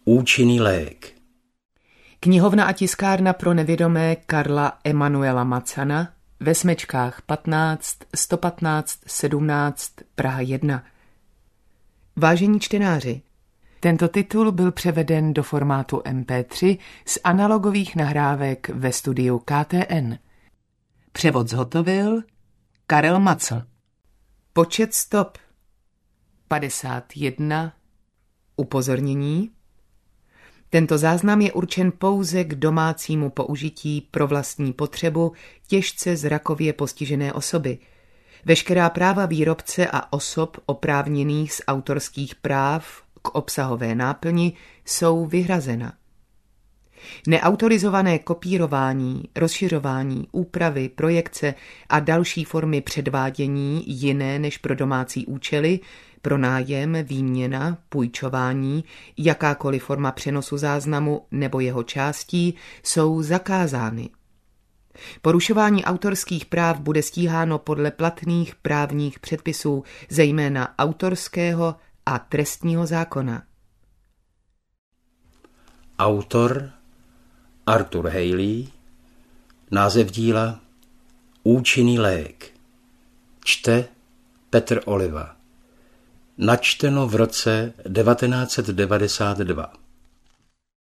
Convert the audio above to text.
Účinný lék. Knihovna a tiskárna pro nevědomé Karla Emanuela Macana ve Smečkách 15 115 17 Praha 1. Vážení čtenáři, tento titul byl převeden do formátu MP3 z analogových nahrávek ve studiu KTN. Převod zhotovil Karel Macl. Počet stop 51. Upozornění. Tento záznam je určen pouze k domácímu použití pro vlastní potřebu těžce zrakově postižené osoby. Veškerá práva výrobce a osob oprávněných z autorských práv k obsahové náplni jsou vyhrazena. Neautorizované kopírování, rozšiřování, úpravy, projekce a další formy předvádění jiné než pro domácí účely, pronájem, výměna, půjčování, jakákoliv forma přenosu záznamu nebo jeho částí jsou zakázány. Porušování autorských práv bude stíháno podle platných právních předpisů, zejména autorského a trestního zákona. Autor Arthur Hailey. Název díla Účinný lék. Čte Petr Oliva. Načteno v roce 1992.